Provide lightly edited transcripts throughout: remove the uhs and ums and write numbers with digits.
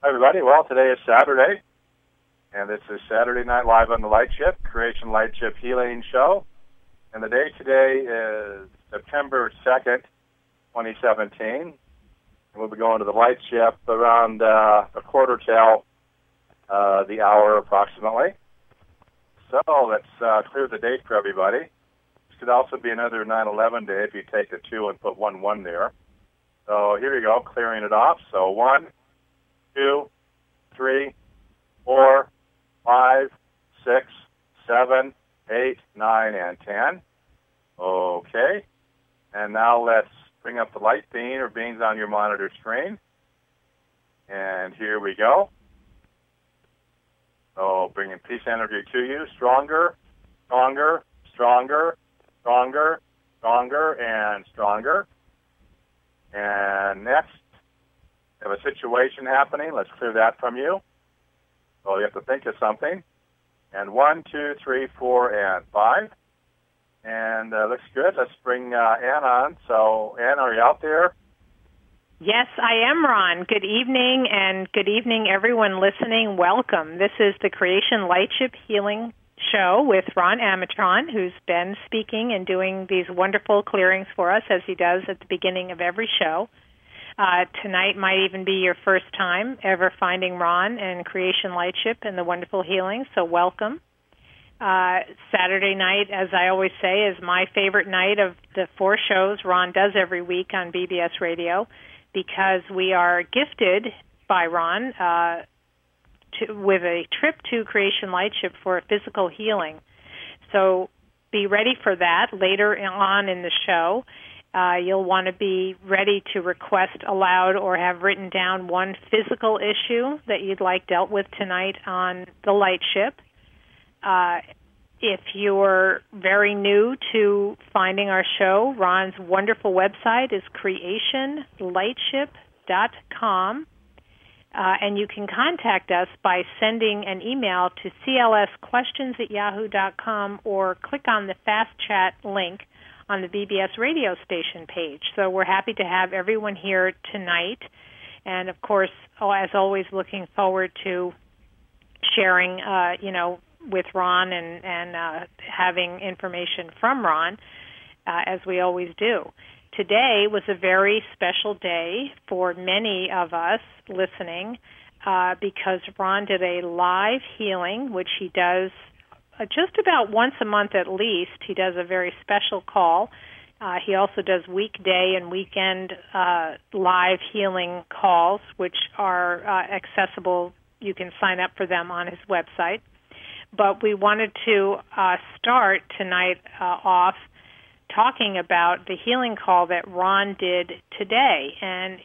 Hi, everybody. Well, today is Saturday, and this is Saturday Night Live on the Light Ship, Creation Light Ship Healing Show. And the day today is September 2nd, 2017. And we'll be going to the Light Ship around a quarter till the hour approximately. So let's clear the date for everybody. This could also be another 9/11 day if you take a 2 and put 1 there. So here we go, clearing it off. So 1, 2, 3, 4, 5, 6, 7, 8, 9, and 10. Okay. And now let's bring up the light beam or beams on your monitor screen. And here we go. So bringing peace energy to you. Stronger, stronger, stronger, stronger, stronger, and stronger. And next, we have a situation happening. Let's clear that from you. So you have to think of something. And 1, 2, 3, 4, and 5. And looks good. Let's bring Ann on. So, Ann, are you out there? Yes, I am, Ron. Good evening, and good evening, everyone listening. Welcome. This is the Creation Lightship Healing Show with Ron Amatron, who's been speaking and doing these wonderful clearings for us, as he does at the beginning of every show. Tonight might even be your first time ever finding Ron and Creation Lightship and the wonderful healing, so welcome. Saturday night, as I always say, is my favorite night of the 4 shows Ron does every week on BBS Radio, because we are gifted by Ron with a trip to Creation Lightship for physical healing. So be ready for that later on in the show. You'll want to be ready to request aloud or have written down one physical issue that you'd like dealt with tonight on the Lightship. If you're very new to finding our show, Ron's wonderful website is creationlightship.com, and you can contact us by sending an email to clsquestions@yahoo.com or click on the Fast Chat link on the BBS radio station page. So we're happy to have everyone here tonight, and of course, as always, looking forward to sharing, with Ron and having information from Ron, as we always do. Today was a very special day for many of us listening because Ron did a live healing, which he does just about once a month at least. He does a very special call. He also does weekday and weekend live healing calls, which are accessible. You can sign up for them on his website. But we wanted to start tonight off talking about the healing call that Ron did today. And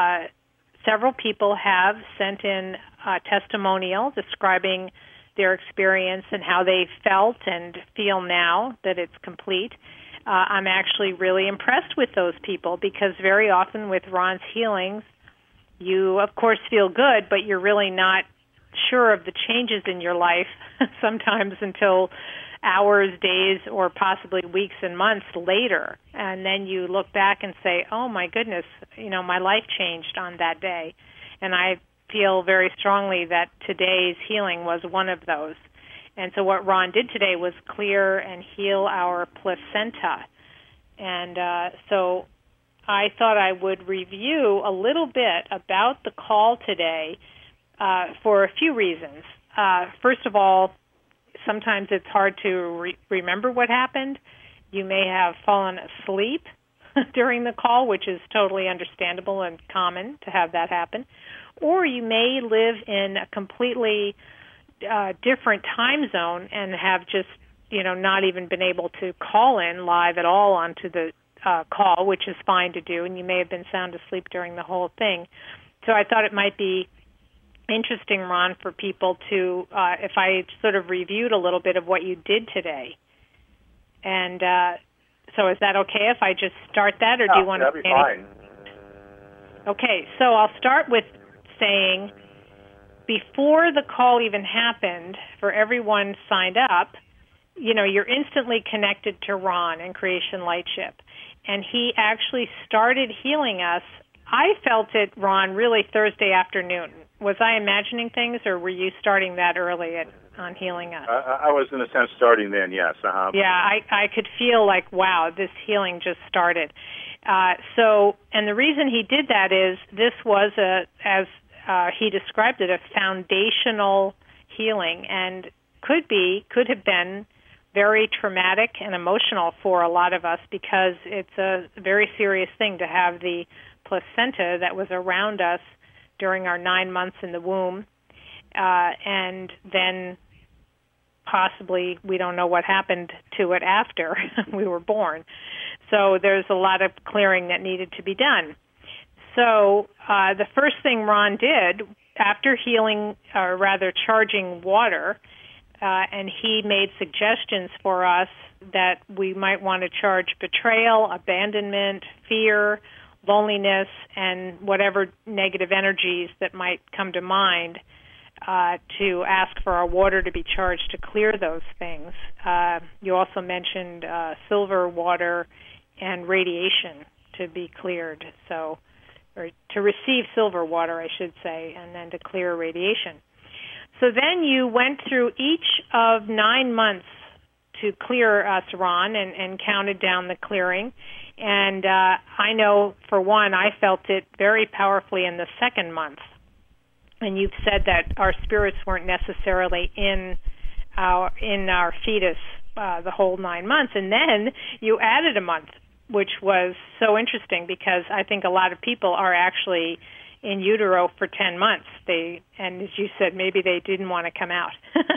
several people have sent in a testimonial describing their experience and how they felt and feel now that it's complete. I'm actually really impressed with those people, because very often with Ron's healings, you, of course, feel good, but you're really not sure of the changes in your life sometimes until hours, days, or possibly weeks and months later. And then you look back and say, oh, my goodness, my life changed on that day. And I feel very strongly that today's healing was one of those. And so what Ron did today was clear and heal our placenta. And so I thought I would review a little bit about the call today for a few reasons. First of all, sometimes it's hard to remember what happened. You may have fallen asleep during the call, which is totally understandable and common to have that happen. Or you may live in a completely different time zone and have just, not even been able to call in live at all onto the call, which is fine to do, and you may have been sound asleep during the whole thing. So I thought it might be interesting, Ron, for people to, if I sort of reviewed a little bit of what you did today. And so is that okay if I just start that, or do you want to? That'd be fine. Okay, so I'll start with saying, before the call even happened, for everyone signed up, you're instantly connected to Ron and Creation Lightship. And he actually started healing us I felt it, Ron, really Thursday afternoon. Was I imagining things, or were you starting that early on Healing Us? I was, in a sense, starting then, yes. Uh-huh. Yeah, I could feel like, wow, this healing just started. And the reason he did that is this was, as he described it, a foundational healing, and could have been very traumatic and emotional for a lot of us, because it's a very serious thing to have the placenta that was around us during our 9 months in the womb, and then possibly we don't know what happened to it after we were born. So there's a lot of clearing that needed to be done. So the first thing Ron did after healing, or rather charging water, and he made suggestions for us that we might want to charge betrayal, abandonment, fear, loneliness, and whatever negative energies that might come to mind, to ask for our water to be charged to clear those things. You also mentioned silver water and radiation to be cleared, or to receive silver water, I should say, and then to clear radiation. So then you went through each of 9 months to clear us, Ron, and counted down the clearing. And I know, for one, I felt it very powerfully in the second month. And you've said that our spirits weren't necessarily in our fetus the whole 9 months. And then you added a month, which was so interesting, because I think a lot of people are actually in utero for 10 months. And as you said, maybe they didn't want to come out.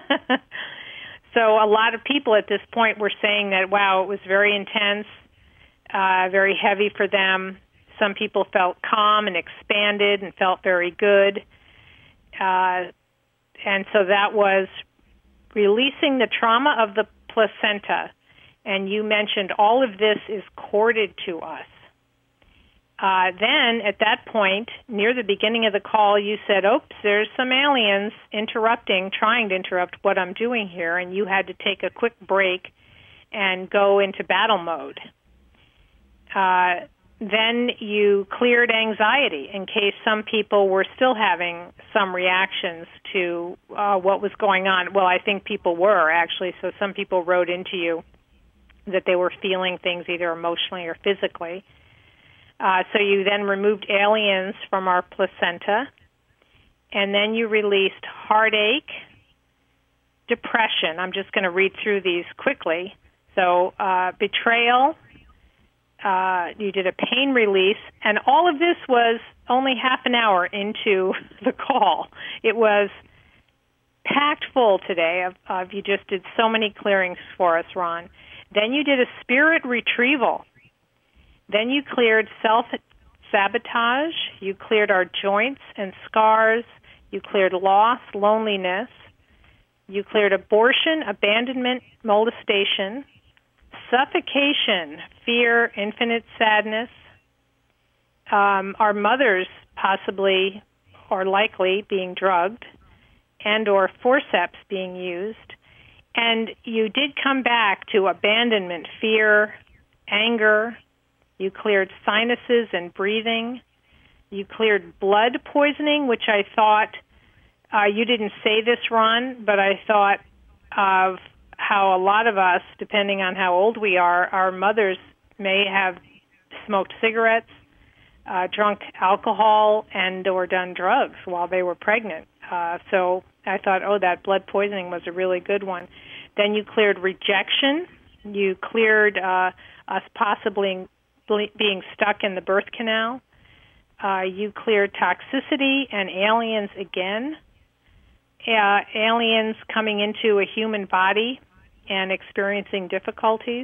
So a lot of people at this point were saying that, wow, it was very intense, very heavy for them. Some people felt calm and expanded and felt very good. And so that was releasing the trauma of the placenta. And you mentioned all of this is corded to us. Then, at that point, near the beginning of the call, you said, oops, there's some aliens trying to interrupt what I'm doing here, and you had to take a quick break and go into battle mode. Then you cleared anxiety in case some people were still having some reactions to what was going on. Well, I think people were, actually, so some people wrote into you that they were feeling things either emotionally or physically. So you then removed aliens from our placenta, and then you released heartache, depression. I'm just going to read through these quickly. So betrayal, you did a pain release, and all of this was only half an hour into the call. It was packed full today of you just did so many clearings for us, Ron. Then you did a spirit retrieval. Then you cleared self-sabotage. You cleared our joints and scars. You cleared loss, loneliness. You cleared abortion, abandonment, molestation, suffocation, fear, infinite sadness. Our mothers possibly or likely being drugged and or forceps being used. And you did come back to abandonment, fear, anger. You cleared sinuses and breathing. You cleared blood poisoning, which I thought, you didn't say this, Ron, but I thought of how a lot of us, depending on how old we are, our mothers may have smoked cigarettes, drunk alcohol, and or done drugs while they were pregnant. So I thought, that blood poisoning was a really good one. Then you cleared rejection. You cleared us possibly being stuck in the birth canal. You cleared toxicity and aliens again. Aliens coming into a human body and experiencing difficulties.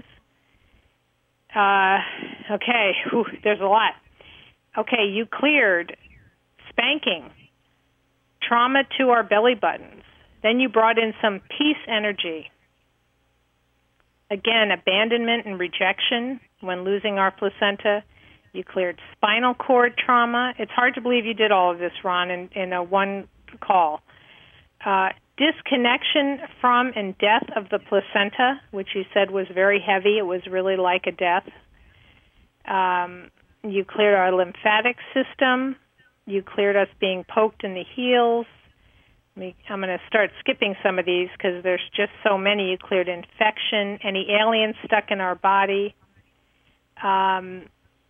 Okay, there's a lot. Okay, you cleared spanking, trauma to our belly buttons. Then you brought in some peace energy. Again, abandonment and rejection when losing our placenta. You cleared spinal cord trauma. It's hard to believe you did all of this, Ron, in a one call. Disconnection from and death of the placenta, which you said was very heavy. It was really like a death. You cleared our lymphatic system. You cleared us being poked in the heels. I'm going to start skipping some of these because there's just so many. You cleared infection, any aliens stuck in our body. The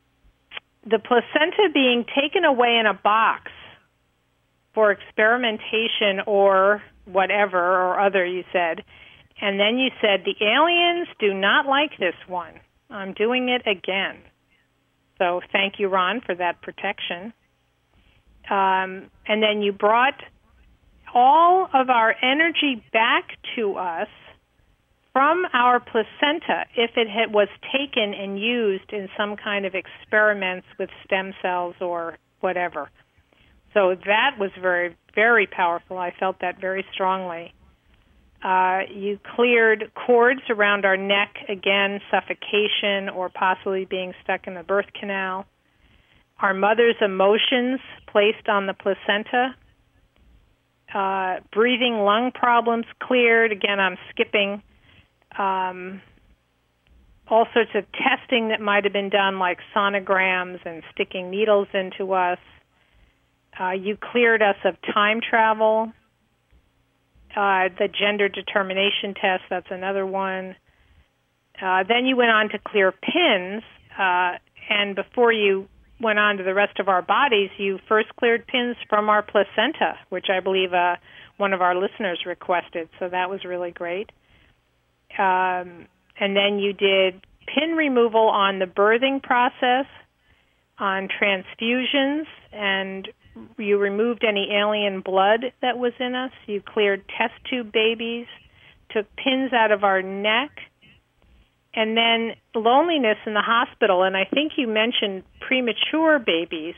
placenta being taken away in a box for experimentation or whatever or other, you said. And then you said, the aliens do not like this one. I'm doing it again. So thank you, Ron, for that protection. And then you brought all of our energy back to us from our placenta if it was taken and used in some kind of experiments with stem cells or whatever. So that was very, very powerful. I felt that very strongly. You cleared cords around our neck, again, suffocation or possibly being stuck in the birth canal. Our mother's emotions placed on the placenta. Breathing, lung problems cleared. Again, I'm skipping. All sorts of testing that might have been done, like sonograms and sticking needles into us. You cleared us of time travel. The gender determination test, that's another one. Then you went on to clear pins, and before you went on to the rest of our bodies, you first cleared pins from our placenta, which I believe one of our listeners requested, so that was really great. And then you did pin removal on the birthing process, on transfusions, and you removed any alien blood that was in us. You cleared test tube babies, took pins out of our neck, and then loneliness in the hospital. And I think you mentioned premature babies,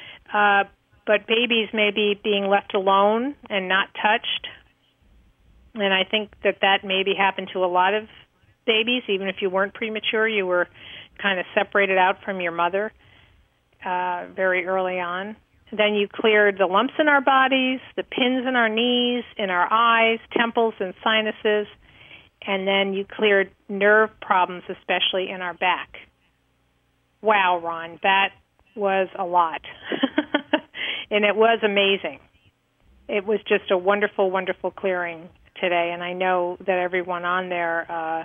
but babies maybe being left alone and not touched. And I think that maybe happened to a lot of babies. Even if you weren't premature, you were kind of separated out from your mother very early on. Then you cleared the lumps in our bodies, the pins in our knees, in our eyes, temples, and sinuses, and then you cleared nerve problems, especially in our back. Wow, Ron, that was a lot. And it was amazing. It was just a wonderful, wonderful clearing today, and I know that everyone on there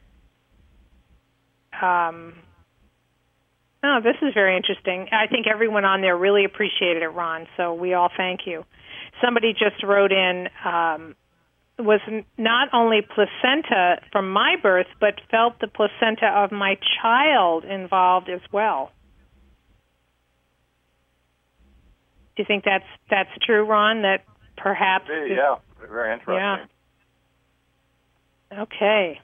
oh, this is very interesting. I think everyone on there really appreciated it, Ron, so we all thank you. Somebody just wrote in, was not only placenta from my birth, but felt the placenta of my child involved as well. Do you think that's true, Ron, that perhaps... Yeah, very interesting. Yeah. Okay.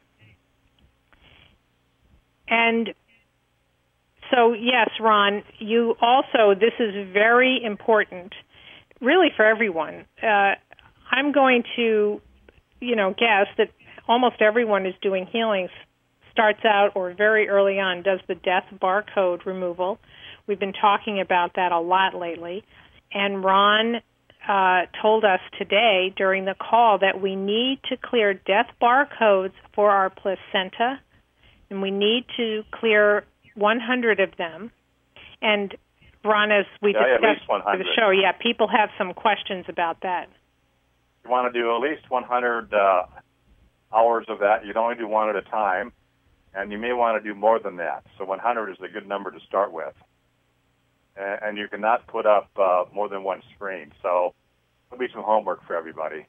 And... so, yes, Ron, you also, this is very important, really for everyone. I'm going to, guess that almost everyone who's doing healings starts out or very early on does the death barcode removal. We've been talking about that a lot lately. And Ron told us today during the call that we need to clear death barcodes for our placenta, and we need to clear 100 of them. And Ron, as we discussed for the show, people have some questions about that. You want to do at least 100 hours of that. You'd only do one at a time, and you may want to do more than that. So 100 is a good number to start with. And you cannot put up more than one screen. So there'll be some homework for everybody.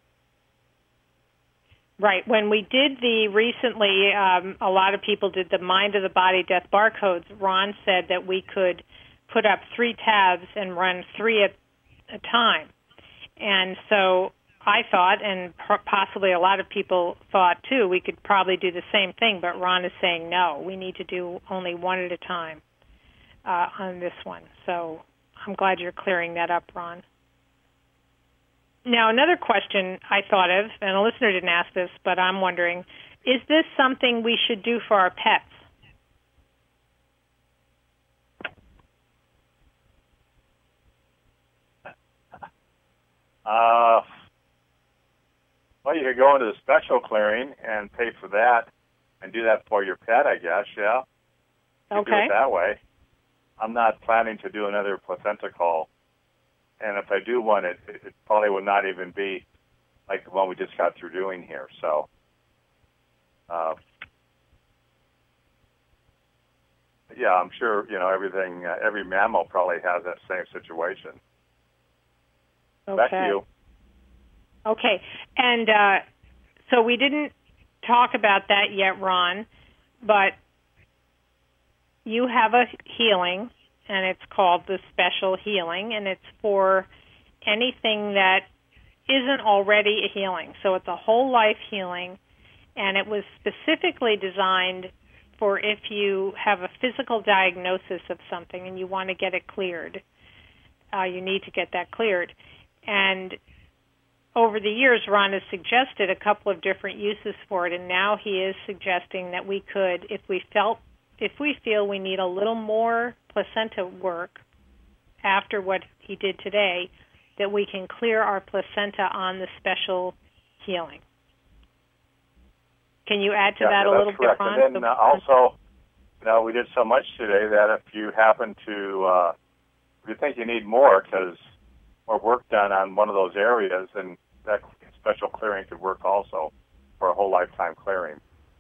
Right. When we did recently, a lot of people did the Mind of the Body Death Barcodes. Ron said that we could put up 3 tabs and run 3 at a time. And so I thought, and possibly a lot of people thought too, we could probably do the same thing, but Ron is saying no, we need to do only 1 at a time on this one. So I'm glad you're clearing that up, Ron. Now, another question I thought of, and a listener didn't ask this, but I'm wondering, is this something we should do for our pets? Well, you could go into the special clearing and pay for that and do that for your pet, I guess, yeah. You Okay. do it that way. I'm not planning to do another placenta call. And if I do one, it probably will not even be like the one we just got through doing here. So, yeah, I'm sure, everything, every mammal probably has that same situation. Okay. Back to you. Okay. And so we didn't talk about that yet, Ron, but you have a healing, and it's called the Special Healing, and it's for anything that isn't already a healing. So it's a whole life healing, and it was specifically designed for if you have a physical diagnosis of something and you want to get it cleared. You need to get that cleared. And over the years, Ron has suggested a couple of different uses for it, and now he is suggesting that we could, if we feel we need a little more placenta work after what he did today, that we can clear our placenta on the Special Healing. Can you add to that a little correct. bit, Ron? And then also, we did so much today that if you happen to, if you think you need more because more work done on one of those areas, then that special clearing could work also for a whole lifetime clearing.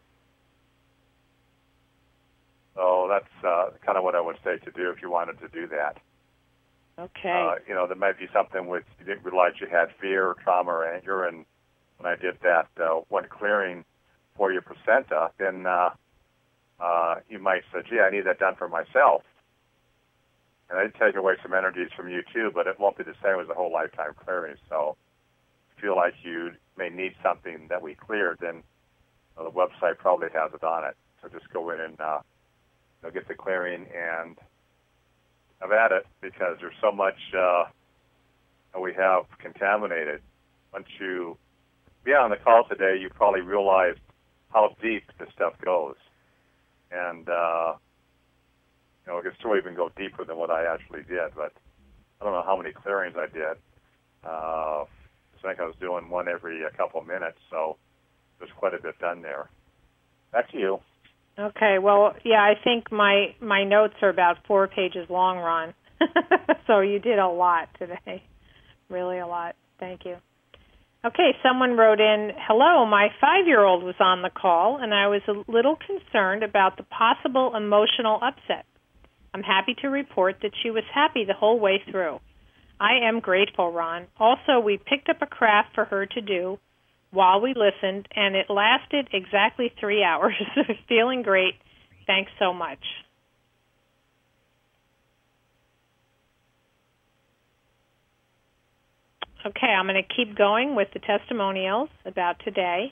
So that's kind of what I would say to do if you wanted to do that. Okay. There might be something with you didn't realize you had fear, or trauma, or anger, and when I did that one clearing for your placenta, then you might say, gee, I need that done for myself. And I'd take away some energies from you too, but it won't be the same as a whole lifetime clearing. So if you feel like you may need something that we cleared, then the website probably has it on it. So just go in and get the clearing and have at it, because there's so much we have contaminated. Once you be on the call today, you probably realized how deep this stuff goes. And, we could still even go deeper than what I actually did, but I don't know how many clearings I did. I think I was doing one every couple of minutes, so there's quite a bit done there. Back to you. Okay, well, yeah, I think my notes are about 4 pages long, Ron. So you did a lot today, really a lot. Thank you. Okay, someone wrote in, hello, my 5-year-old was on the call, and I was a little concerned about the possible emotional upset. I'm happy to report that she was happy the whole way through. I am grateful, Ron. Also, we picked up a craft for her to do while we listened, and it lasted exactly 3 hours. Feeling great. Thanks so much. Okay, I'm going to keep going with the testimonials about today.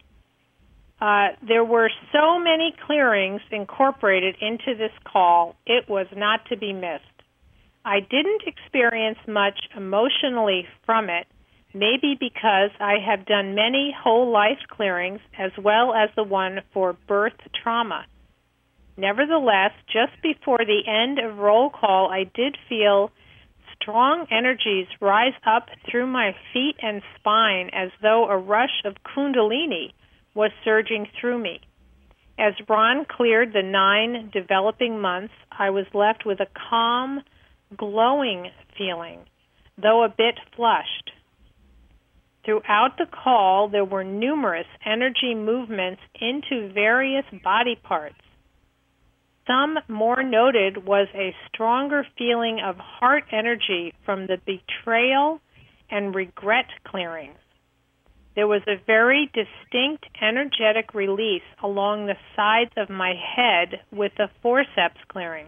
There were so many clearings incorporated into this call, it was not to be missed. I didn't experience much emotionally from it, maybe because I have done many whole life clearings as well as the one for birth trauma. Nevertheless, just before the end of roll call, I did feel strong energies rise up through my feet and spine as though a rush of kundalini was surging through me. As Ron cleared the 9 developing months, I was left with a calm, glowing feeling, though a bit flushed. Throughout the call, there were numerous energy movements into various body parts. Some more noted was a stronger feeling of heart energy from the betrayal and regret clearings. There was a very distinct energetic release along the sides of my head with the forceps clearing.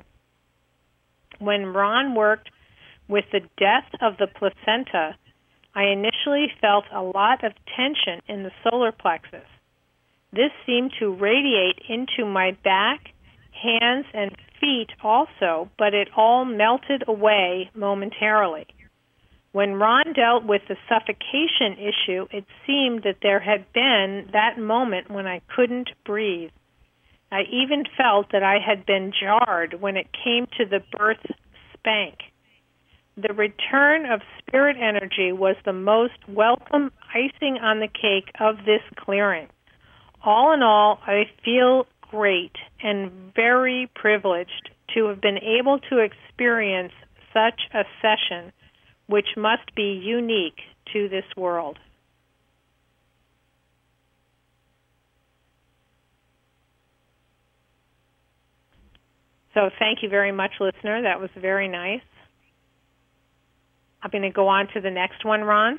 When Ron worked with the death of the placenta, I initially felt a lot of tension in the solar plexus. This seemed to radiate into my back, hands, and feet also, but it all melted away momentarily. When Ron dealt with the suffocation issue, it seemed that there had been that moment when I couldn't breathe. I even felt that I had been jarred when it came to the birth spank. The return of spirit energy was the most welcome icing on the cake of this clearing. All in all, I feel great and very privileged to have been able to experience such a session, which must be unique to this world. So thank you very much, listener. That was very nice. I'm going to go on to the next one, Ron.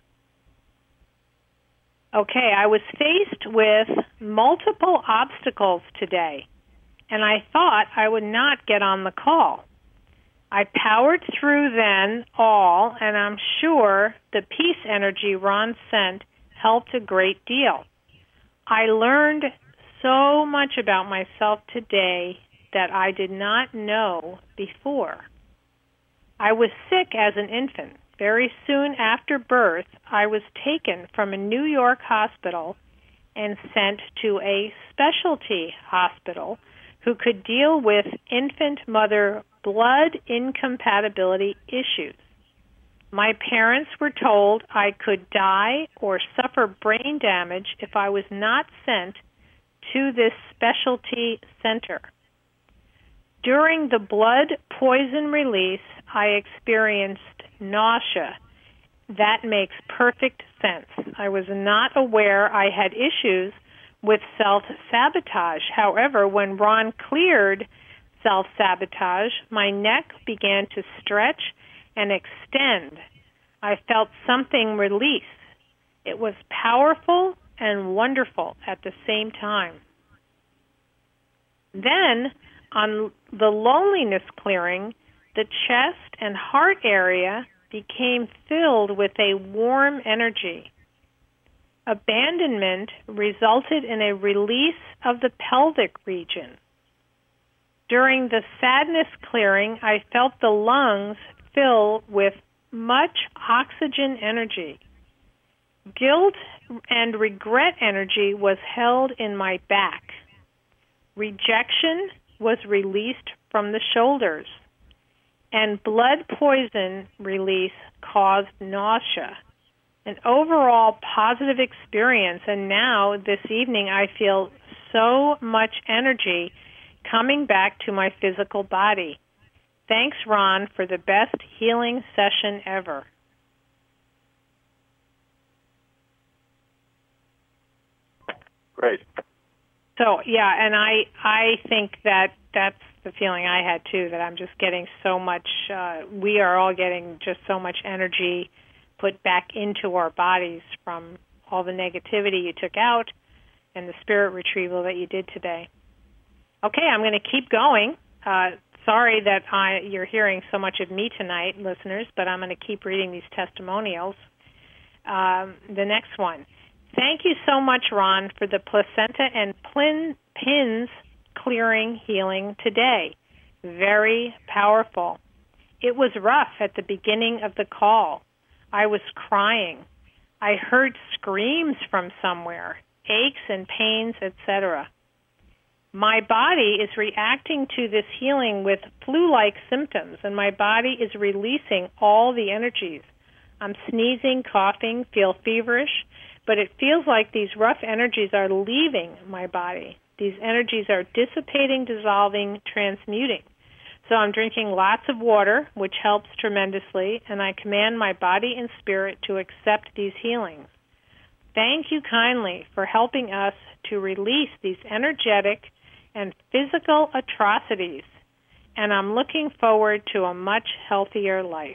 Okay, I was faced with multiple obstacles today, and I thought I would not get on the call. I powered through them all, and I'm sure the peace energy Ron sent helped a great deal. I learned so much about myself today that I did not know before. I was sick as an infant. Very soon after birth, I was taken from a New York hospital and sent to a specialty hospital who could deal with infant-mother blood incompatibility issues. My parents were told I could die or suffer brain damage if I was not sent to this specialty center. During the blood poison release, I experienced nausea. That makes perfect sense. I was not aware I had issues with self-sabotage. However, when Ron cleared self-sabotage, my neck began to stretch and extend. I felt something release. It was powerful and wonderful at the same time. Then, on the loneliness clearing, the chest and heart area became filled with a warm energy. Abandonment resulted in a release of the pelvic region. During the sadness clearing, I felt the lungs fill with much oxygen energy. Guilt and regret energy was held in my back. Rejection was released from the shoulders, and blood poison release caused nausea. An overall positive experience, and now this evening I feel so much energy coming back to my physical body. Thanks, Ron, for the best healing session ever. Great. So, yeah, and I think that that's the feeling I had, too, that I'm just getting so much, we are all getting just so much energy put back into our bodies from all the negativity you took out and the spirit retrieval that you did today. Okay, I'm going to keep going. Sorry that you're hearing so much of me tonight, listeners, but I'm going to keep reading these testimonials. The next one. Thank you so much, Ron, for the placenta and pins clearing healing today. Very powerful. It was rough at the beginning of the call. I was crying. I heard screams from somewhere, aches and pains, etc. My body is reacting to this healing with flu-like symptoms, and my body is releasing all the energies. I'm sneezing, coughing, feel feverish, but it feels like these rough energies are leaving my body. These energies are dissipating, dissolving, transmuting. So I'm drinking lots of water, which helps tremendously, and I command my body and spirit to accept these healings. Thank you kindly for helping us to release these energetic and physical atrocities, and I'm looking forward to a much healthier life.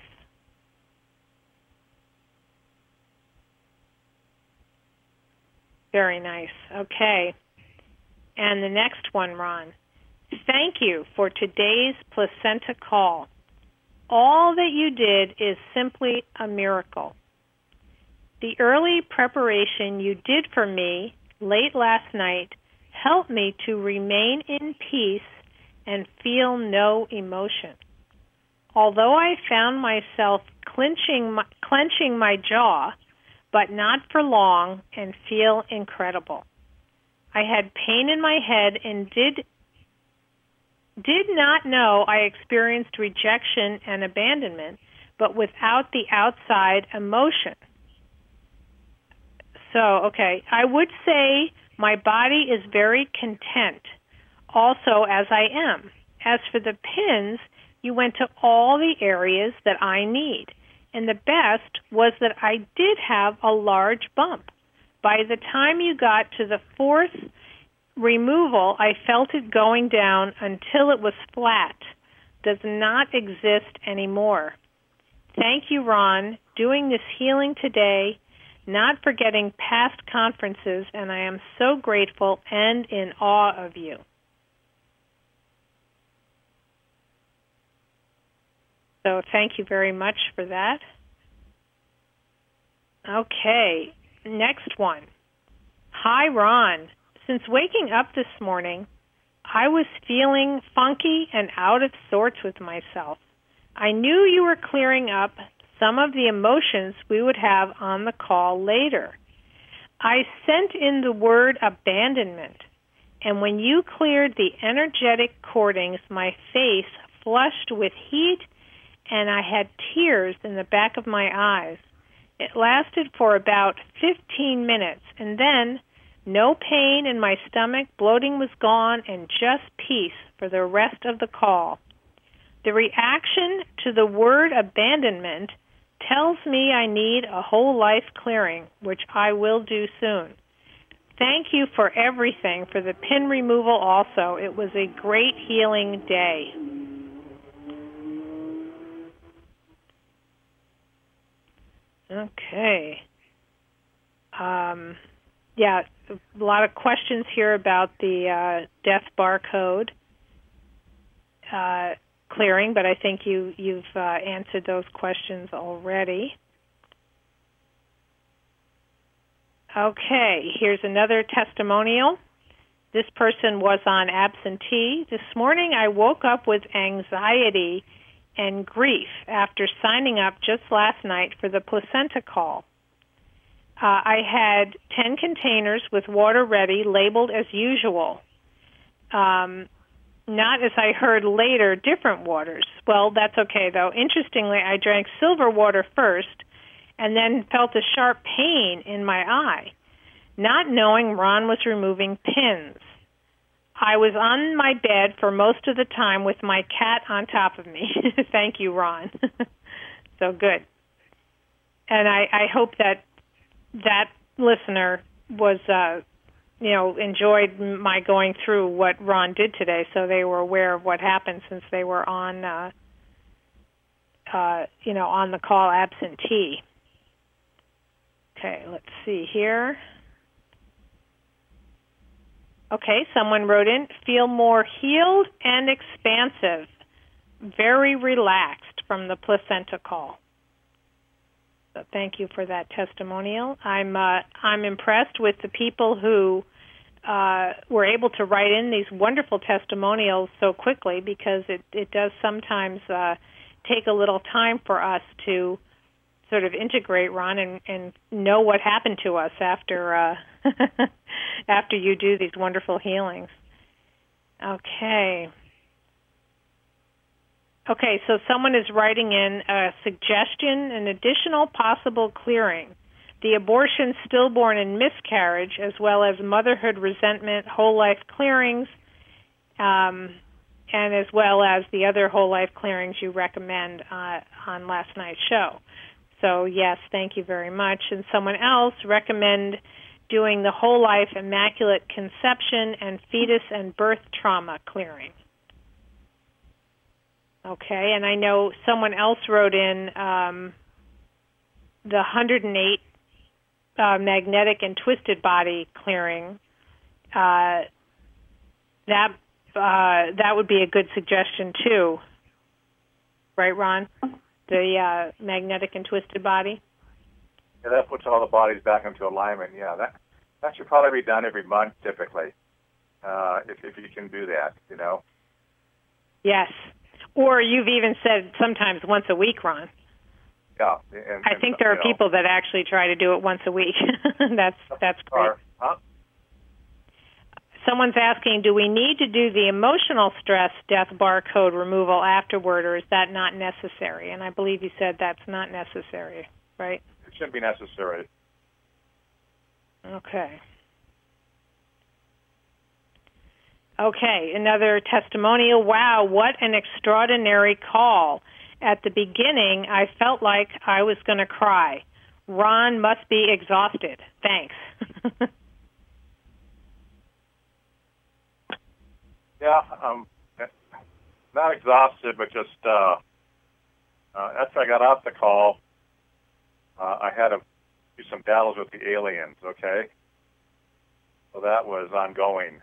Very nice. Okay. And the next one, Ron. Thank you for today's placenta call. All that you did is simply a miracle. The early preparation you did for me late last night helped me to remain in peace and feel no emotion. Although I found myself clenching my jaw, but not for long, and feel incredible. I had pain in my head and did not know I experienced rejection and abandonment, but without the outside emotion. So, okay, I would say my body is very content, also as I am, As for the pins, you went to all the areas that I need. And the best was that I did have a large bump. By the time you got to the fourth removal, I felt it going down until it was flat. Does not exist anymore. Thank you, Ron, doing this healing today, not forgetting past conferences, and I am so grateful and in awe of you. So thank you very much for that. Okay, next one. Hi, Ron. Since waking up this morning, I was feeling funky and out of sorts with myself. I knew you were clearing up some of the emotions we would have on the call later. I sent in the word abandonment, and when you cleared the energetic cordings, my face flushed with heat, and I had tears in the back of my eyes. It lasted for about 15 minutes, and then no pain in my stomach, bloating was gone, and just peace for the rest of the call. The reaction to the word abandonment tells me I need a whole life clearing, which I will do soon. Thank you for everything, for the pin removal also. It was a great healing day. Okay. Yeah, a lot of questions here about the death barcode clearing, but I think you've answered those questions already. Okay, here's another testimonial. This person was on absentee. This morning I woke up with anxiety and grief after signing up just last night for the placenta call. I had 10 containers with water ready, labeled as usual. Not, as I heard later, different waters. Well, that's okay, though. Interestingly, I drank silver water first and then felt a sharp pain in my eye, not knowing Ron was removing pins. I was on my bed for most of the time with my cat on top of me. Thank you, Ron. So good. And I hope that listener was, enjoyed my going through what Ron did today, so they were aware of what happened since they were on, on the call absentee. Okay, let's see here. Okay, someone wrote in, feel more healed and expansive, very relaxed from the placenta call. So thank you for that testimonial. I'm impressed with the people who were able to write in these wonderful testimonials so quickly, because it does sometimes take a little time for us to sort of integrate, Ron, and know what happened to us after after you do these wonderful healings. Okay, so someone is writing in a suggestion, an additional possible clearing. The abortion, stillborn, and miscarriage, as well as motherhood, resentment, whole life clearings, and as well as the other whole life clearings you recommend on last night's show. So, yes, thank you very much. And someone else recommend doing the whole life immaculate conception and fetus and birth trauma clearing. Okay, and I know someone else wrote in the 108 magnetic and twisted body clearing. That would be a good suggestion too, right, Ron? The magnetic and twisted body. Yeah, that puts all the bodies back into alignment. Yeah, that should probably be done every month, typically, if you can do that. Yes. Or you've even said sometimes once a week, Ron. Yeah. I think there are people that actually try to do it once a week. That's great. Someone's asking, do we need to do the emotional stress death barcode removal afterward, or is that not necessary? And I believe you said that's not necessary, right? It shouldn't be necessary. Okay. Okay, another testimonial. Wow, what an extraordinary call. At the beginning, I felt like I was going to cry. Ron must be exhausted. Thanks. Yeah, not exhausted, but just after I got off the call, I had to do some battles with the aliens, okay? So that was ongoing.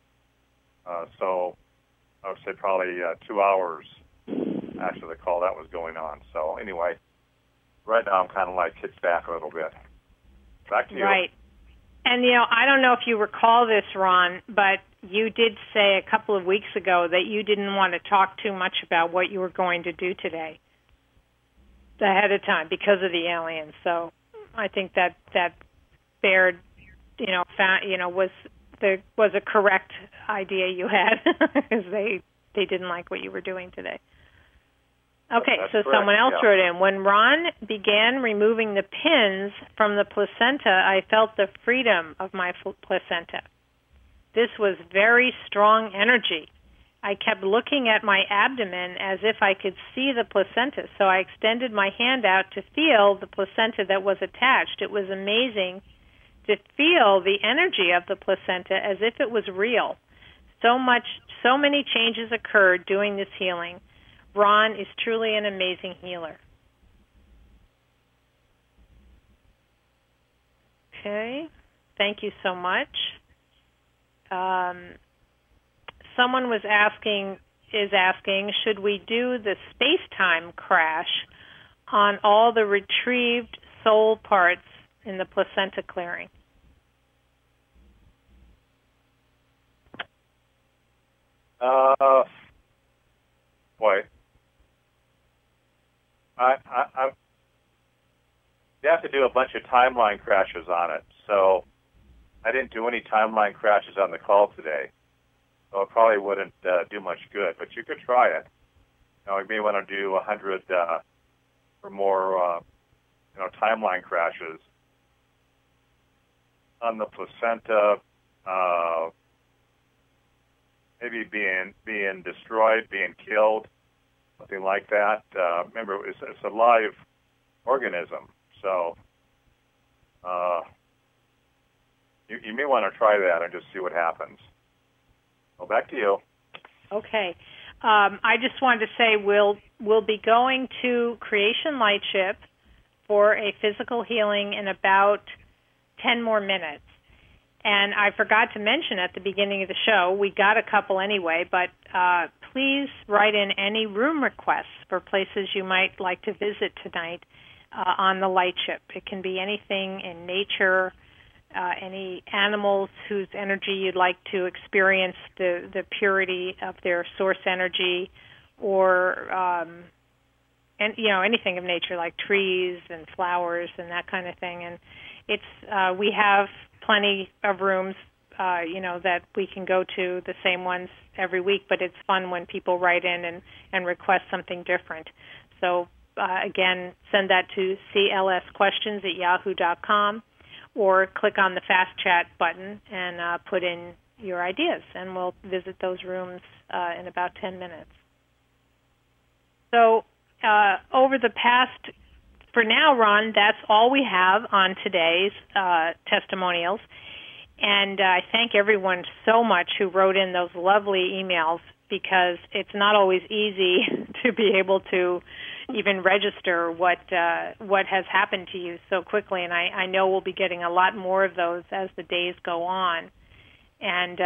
So I would say probably 2 hours after the call that was going on. So anyway, right now I'm kind of like kicked back a little bit. Back to you. Right. And, I don't know if you recall this, Ron, but you did say a couple of weeks ago that you didn't want to talk too much about what you were going to do today ahead of time because of the aliens. So I think that Baird, was a correct idea you had because they didn't like what you were doing today. Okay, That's so correct. Someone else wrote in, when Ron began removing the pins from the placenta, I felt the freedom of my placenta. This was very strong energy. I kept looking at my abdomen as if I could see the placenta, so I extended my hand out to feel the placenta that was attached. It was amazing to feel the energy of the placenta as if it was real. So many changes occurred doing this healing. Ron is truly an amazing healer. Okay, thank you so much. Someone is asking, should we do the space-time crash on all the retrieved soul parts in the placenta clearing? Boy. You have to do a bunch of timeline crashes on it. So I didn't do any timeline crashes on the call today. So it probably wouldn't do much good, but you could try it. You may want to do 100 or more, timeline crashes on the placenta, maybe being destroyed, being killed, something like that. Remember, it's a live organism, so you may want to try that and just see what happens. Well, back to you. Okay. I just wanted to say we'll be going to Creation Lightship for a physical healing in about 10 more minutes. And I forgot to mention at the beginning of the show, we got a couple anyway, but please write in any room requests for places you might like to visit tonight on the Lightship. It can be anything in nature, any animals whose energy you'd like to experience the purity of their source energy, or anything of nature like trees and flowers and that kind of thing. And it's we have plenty of rooms, that we can go to, the same ones every week, but it's fun when people write in and request something different. So, again, send that to clsquestions@yahoo.com or click on the Fast Chat button and put in your ideas, and we'll visit those rooms in about 10 minutes. So, over the past... For now, Ron, that's all we have on today's testimonials. And I thank everyone so much who wrote in those lovely emails, because it's not always easy to be able to even register what has happened to you so quickly. And I know we'll be getting a lot more of those as the days go on. And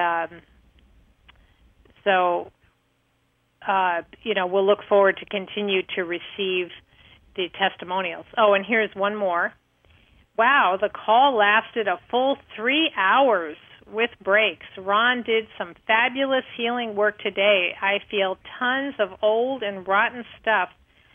we'll look forward to continue to receive the testimonials. Oh, and here's one more. Wow, the call lasted a full 3 hours with breaks. Ron did some fabulous healing work today. I felt tons of old and rotten stuff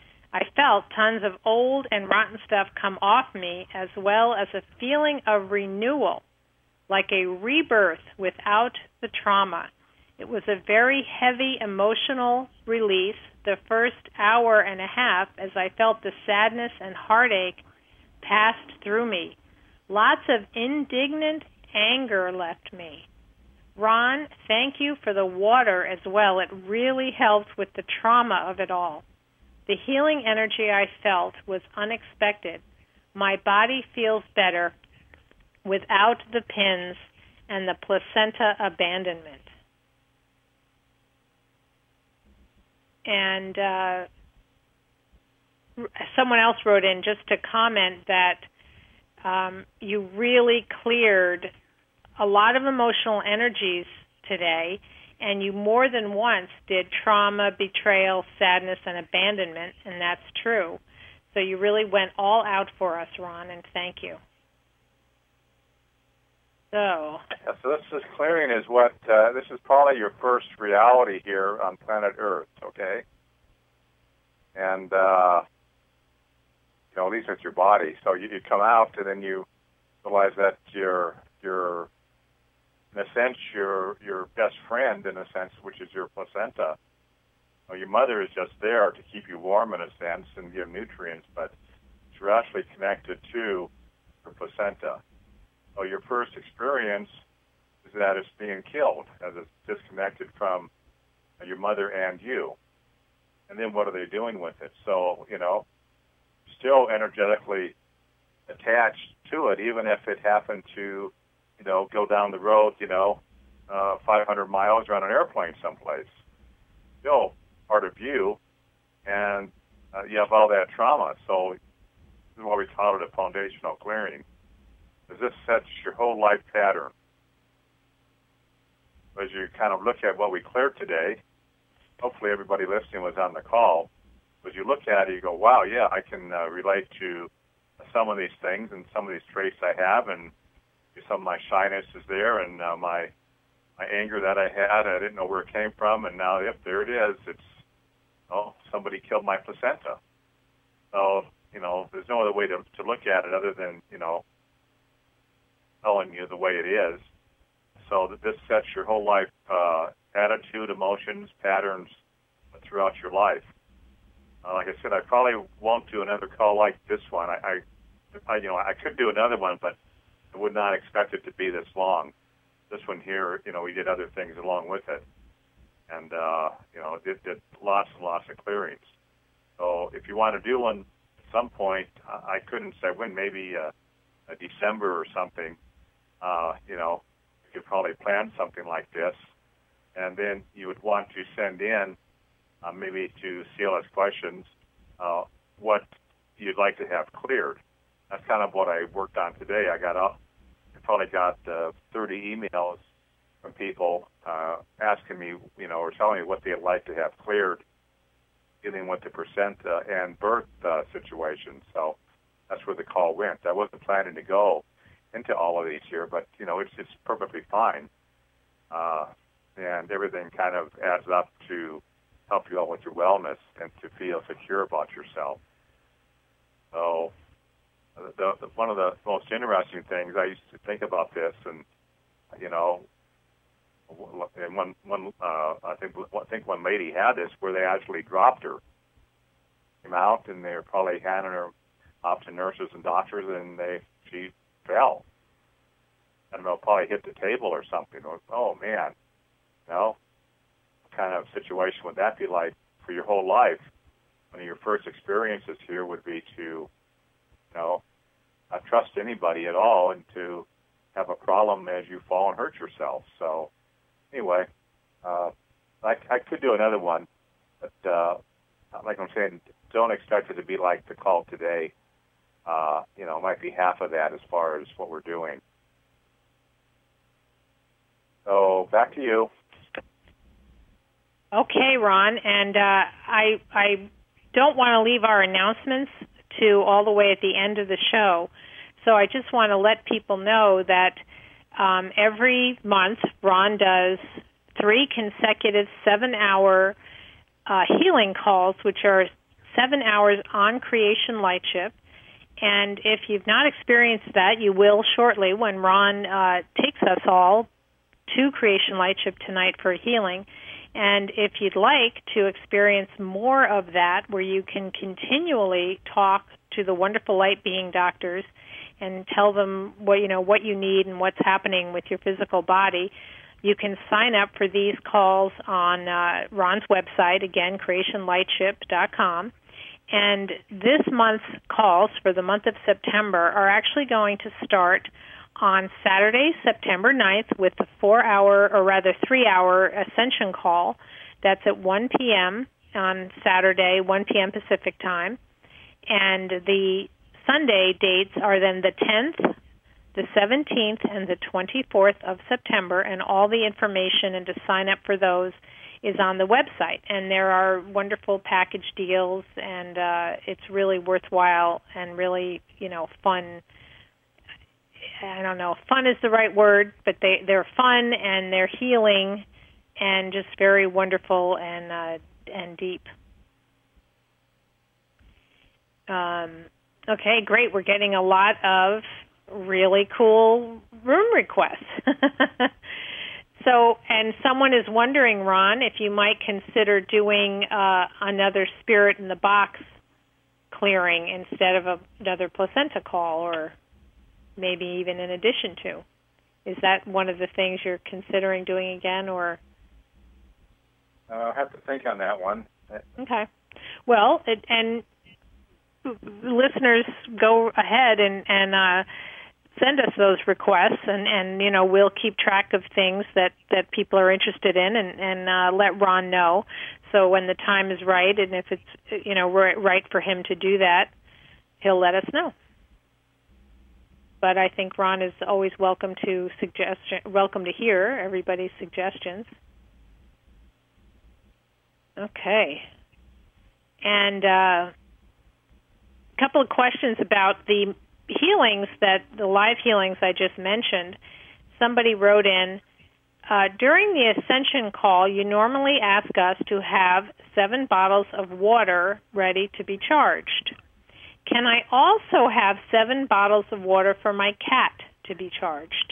come off me, as well as a feeling of renewal, like a rebirth without the trauma. It was a very heavy emotional release the first hour and a half, as I felt the sadness and heartache passed through me. Lots of indignant anger left me. Ron, thank you for the water as well. It really helped with the trauma of it all. The healing energy I felt was unexpected. My body feels better without the pins and the placenta abandonment. And someone else wrote in just to comment that you really cleared a lot of emotional energies today, and you more than once did trauma, betrayal, sadness, and abandonment, and that's true. So you really went all out for us, Ron, and thank you. So this clearing is what, this is probably your first reality here on planet Earth, okay? And, at least with your body. So you come out and then you realize that you're in a sense, your best friend, in a sense, which is your placenta. Your mother is just there to keep you warm, in a sense, and give nutrients, but you're actually connected to your placenta. So your first experience is that it's being killed, as it's disconnected from your mother and you. And then what are they doing with it? So, still energetically attached to it, even if it happened to go down the road, 500 miles or on an airplane someplace. Still part of you, and you have all that trauma. So this is why we call it a foundational clearing, because this sets your whole life pattern. As you kind of look at what we cleared today, hopefully everybody listening was on the call. As you look at it, you go, wow, yeah, I can relate to some of these things and some of these traits I have, and some of my shyness is there, and my anger that I had, I didn't know where it came from, and now, yep, there it is. It's, somebody killed my placenta. So, there's no other way to look at it other than, telling you the way it is. So that this sets your whole life attitude, emotions, patterns throughout your life. Like I said, I probably won't do another call like this one. I could do another one, but I would not expect it to be this long. This one here, we did other things along with it, and did lots and lots of clearings. So if you want to do one at some point, I couldn't say when, maybe a December or something. You could probably plan something like this, and then you would want to send in maybe to CLS questions what you'd like to have cleared. That's kind of what I worked on today. I probably got 30 emails from people asking me, or telling me what they'd like to have cleared, dealing with the placenta and birth situation. So that's where the call went. I wasn't planning to go into all of these here, but it's perfectly fine, and everything kind of adds up to help you out with your wellness and to feel secure about yourself. So one of the most interesting things, I used to think about this, and and I think one lady had this where they actually dropped her, came out, and they were probably handing her off to nurses and doctors, and she fell. I don't know, probably hit the table or something. Or, oh man, what kind of situation would that be like for your whole life? One of your first experiences here would be to, not trust anybody at all, and to have a problem as you fall and hurt yourself. So, anyway, I could do another one, but like I'm saying, don't expect it to be like the call today. It might be half of that as far as what we're doing. So, back to you. Okay, Ron, and I don't want to leave our announcements to all the way at the end of the show, so I just want to let people know that every month Ron does 3 consecutive 7-hour healing calls, which are 7 hours on Creation Lightship. And if you've not experienced that, you will shortly when Ron takes us all to Creation Lightship tonight for healing. And if you'd like to experience more of that, where you can continually talk to the wonderful light being doctors and tell them what you need and what's happening with your physical body, You can sign up for these calls on Ron's website, again, creationlightship.com. And this month's calls for the month of September are actually going to start on Saturday, September 9th, with the 3-hour Ascension call. That's at 1 p.m. on Saturday, 1 p.m. Pacific time. And the Sunday dates are then the 10th, the 17th, and the 24th of September, and all the information and to sign up for those is on the website. And there are wonderful package deals, and it's really worthwhile and really, fun. I don't know if fun is the right word, but they're fun and they're healing and just very wonderful and deep. Okay, great. We're getting a lot of really cool room requests. So, and someone is wondering, Ron, if you might consider doing another Spirit in the Box clearing instead of another placenta call, or maybe even in addition to. Is that one of the things you're considering doing again, or? I'll have to think on that one. Okay. Well, and listeners, go ahead and send us those requests, and we'll keep track of things that people are interested in, and let Ron know. So when the time is right, and if it's right for him to do that, he'll let us know. But I think Ron is always welcome to hear everybody's suggestions. Okay. And a couple of questions about the healings, the live healings I just mentioned. Somebody wrote in, during the Ascension call, you normally ask us to have 7 bottles of water ready to be charged. Can I also have 7 bottles of water for my cat to be charged?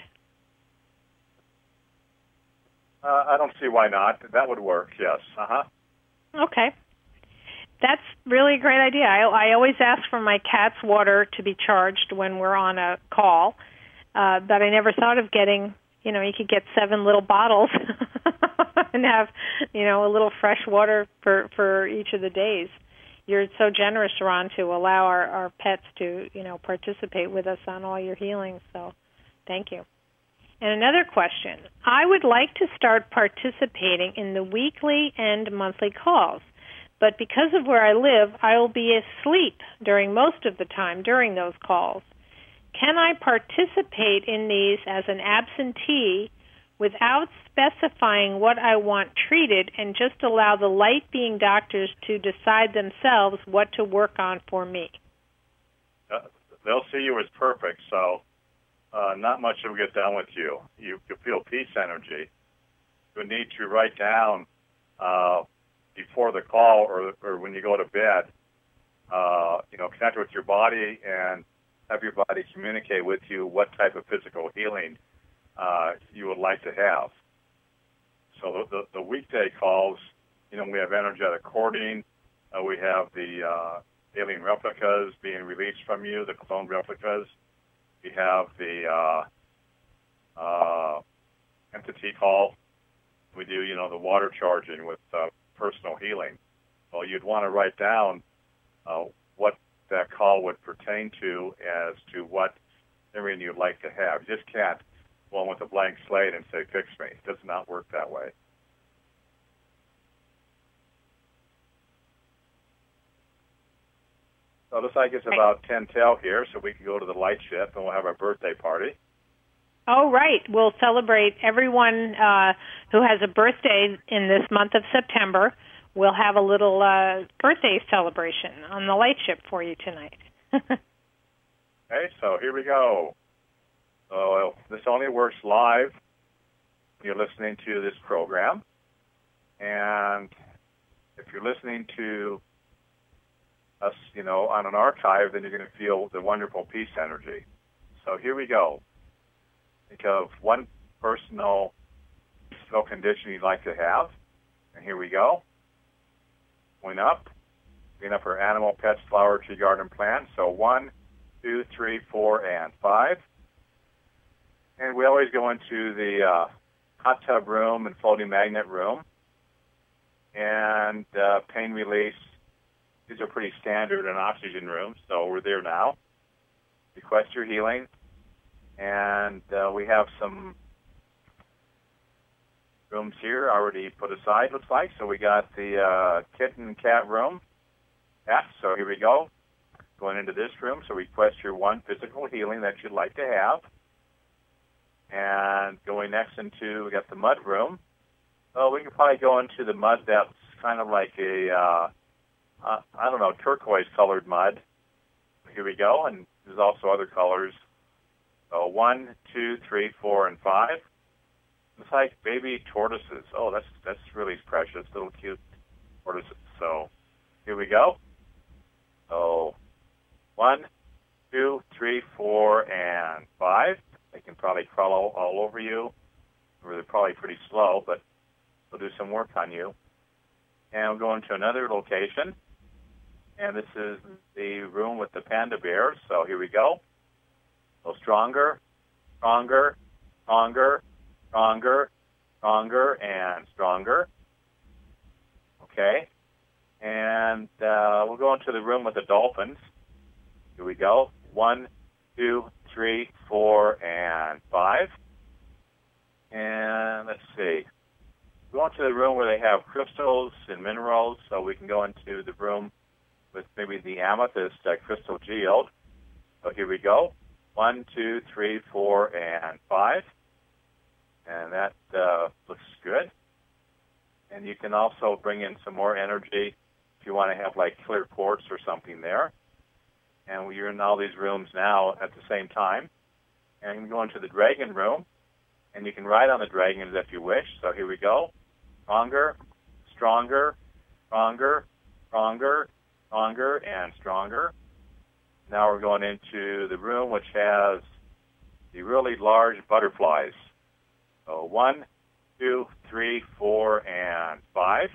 I don't see why not. That would work, yes. Uh-huh. Okay. That's really a great idea. I always ask for my cat's water to be charged when we're on a call, but I never thought of getting, you could get 7 little bottles and have, a little fresh water for each of the days. You're so generous, Ron, to allow our pets to, participate with us on all your healings, so thank you. And another question. I would like to start participating in the weekly and monthly calls, but because of where I live, I will be asleep during most of the time during those calls. Can I participate in these as an absentee without specifying what I want treated and just allow the light-being doctors to decide themselves what to work on for me? They'll see you as perfect, so not much will get done with you. You feel peace energy. You need to write down before the call or when you go to bed, connect with your body and have your body communicate with you what type of physical healing you would like to have. So the weekday calls, we have energetic cording. We have the alien replicas being released from you, the clone replicas. We have the entity call. We do, the water charging with personal healing. Well, you'd want to write down what that call would pertain to as to what healing you'd like to have. You just can't go on with a blank slate and say, fix me. It does not work that way. So it looks like it's about 10 till here, so we can go to the light ship and we'll have our birthday party. Oh, right. We'll celebrate everyone who has a birthday in this month of September. We'll have a little birthday celebration on the light ship for you tonight. Okay, so here we go. So this only works live. You're listening to this program. And if you're listening to us, on an archive, then you're going to feel the wonderful peace energy. So here we go. Think of one personal physical condition you'd like to have. And here we go. Going up. Bring up our animal, pets, flower, tree, garden, plant. So 1, 2, 3, 4, and 5. And we always go into the hot tub room and floating magnet room. And pain release. These are pretty standard in oxygen rooms, so we're there now. Request your healing. And we have some rooms here already put aside, looks like. So we got the kitten and cat room. Yeah, so here we go. Going into this room, so request your one physical healing that you'd like to have. And going next into, we got the mud room. Well, we can probably go into the mud that's kind of like a, turquoise-colored mud. Here we go, and there's also other colors. So 1, 2, 3, 4, and 5. It's like baby tortoises. Oh, that's really precious, little cute tortoises. So here we go. So 1, 2, 3, 4, and 5. They can probably crawl all over you. Or they're probably pretty slow, but we'll do some work on you. And we'll go into another location. And this is the room with the panda bears. So here we go. So stronger, stronger, stronger, stronger, stronger, and stronger. Okay. And we'll go into the room with the dolphins. Here we go. 1, 2, 3, 4, and 5. And let's see. Go into the room where they have crystals and minerals, so we can go into the room with maybe the amethyst crystal geode. So here we go. 1, 2, 3, 4, and 5. And that looks good. And you can also bring in some more energy if you want to have like clear quartz or something there. And you're in all these rooms now at the same time. And you can go into the dragon room, and you can ride on the dragons if you wish. So here we go. Stronger, stronger, stronger, stronger, stronger, and stronger. Now we're going into the room which has the really large butterflies. So 1, 2, 3, 4, and 5.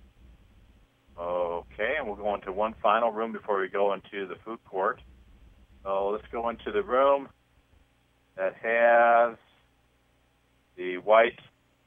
Okay, and we'll go into one final room before we go into the food court. So let's go into the room that has the white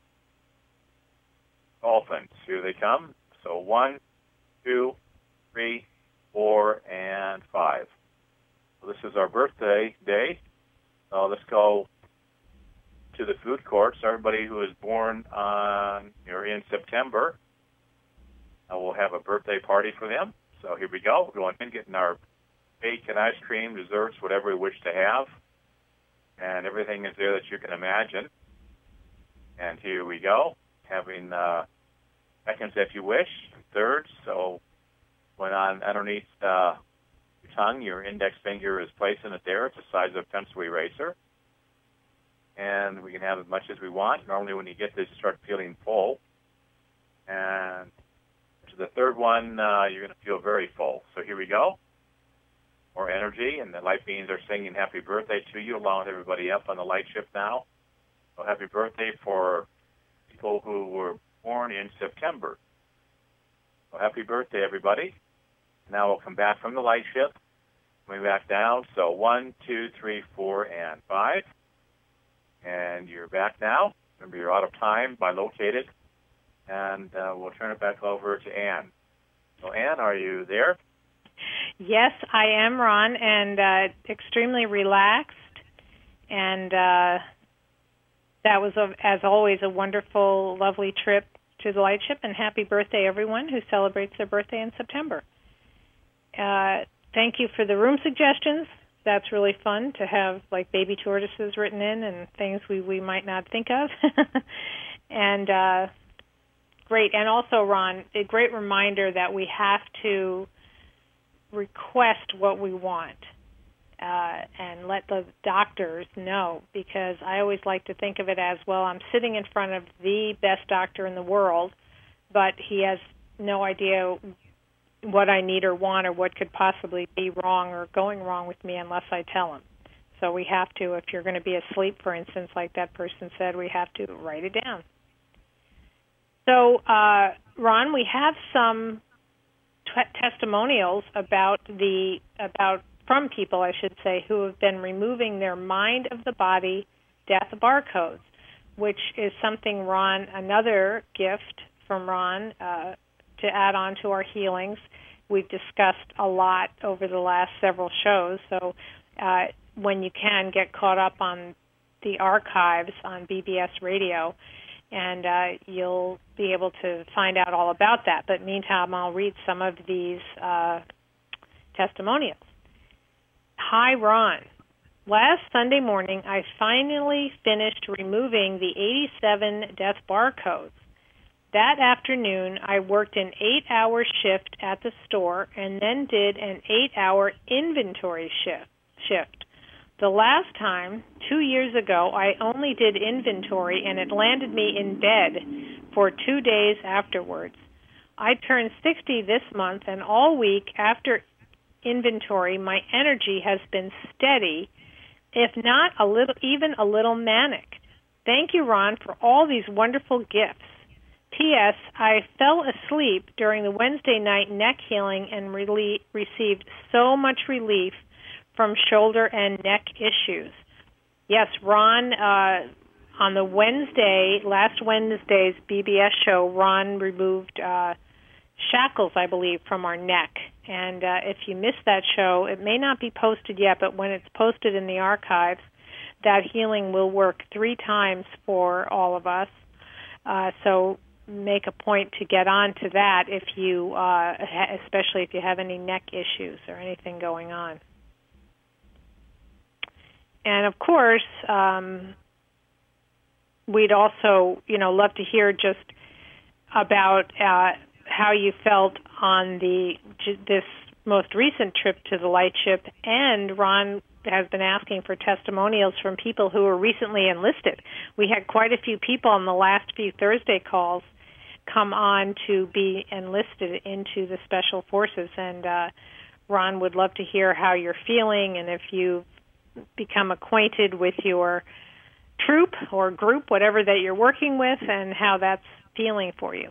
dolphins. Here they come. So 1, 2, 3, 4, and 5. So this is our birthday day. So let's go to the food court. So everybody who is born in September, we'll have a birthday party for them. So here we go. We're going in, getting our cake and ice cream, desserts, whatever we wish to have. And everything is there that you can imagine. And here we go, having seconds if you wish, thirds. So when on underneath your tongue, your index finger is placing it there. It's the size of a pencil eraser. And we can have as much as we want. Normally when you get this, you start feeling full. And to the third one, you're going to feel very full. So here we go. More energy, and the light beings are singing happy birthday to you, along with everybody up on the light shift now. So happy birthday for people who were born in September. So happy birthday, everybody. Now we'll come back from the light shift, coming back down. So 1, 2, 3, 4, and 5. And you're back now. Remember, you're out of time by located. And we'll turn it back over to Ann. So Ann, are you there? Yes, I am, Ron, and extremely relaxed. And that was, as always, a wonderful, lovely trip to the Light Ship, and happy birthday, everyone who celebrates their birthday in September. Thank you for the room suggestions. That's really fun to have, like, baby tortoises written in and things we might not think of. And great. And also, Ron, a great reminder that we have to request what we want and let the doctors know, because I always like to think of it as, well, I'm sitting in front of the best doctor in the world, but he has no idea what I need or want or what could possibly be wrong or going wrong with me unless I tell him. So we have to, if you're going to be asleep, for instance, like that person said, we have to write it down. So, Ron, we have some testimonials from people, I should say, who have been removing their mind of the body death barcodes. which is something another gift from Ron to add on to our healings. We've discussed a lot over the last several shows, so when you can, get caught up on the archives on BBS Radio, and you'll be able to find out all about that. But meantime, I'll read some of these testimonials. Hi, Ron. Last Sunday morning, I finally finished removing the 87 death barcodes. That afternoon, I worked an 8-hour shift at the store and then did an 8-hour inventory shift. The last time, 2 years ago, I only did inventory and it landed me in bed for 2 days afterwards. I turned 60 this month, and all week after inventory, my energy has been steady, if not even a little manic. Thank you, Ron, for all these wonderful gifts. P.S. I fell asleep during the Wednesday night neck healing and received so much relief from shoulder and neck issues. Yes, Ron, on the last Wednesday's BBS show, Ron removed shackles, I believe, from our neck. And if you missed that show, it may not be posted yet, but when it's posted in the archives, that healing will work 3 times for all of us. So make a point to get on to that if you, especially if you have any neck issues or anything going on. And of course, we'd also, love to hear just about how you felt on this most recent trip to the Lightship. And Ron has been asking for testimonials from people who were recently enlisted. We had quite a few people on the last few Thursday calls come on to be enlisted into the Special Forces, and Ron would love to hear how you're feeling and if you've become acquainted with your troop or group, whatever that you're working with, and how that's feeling for you.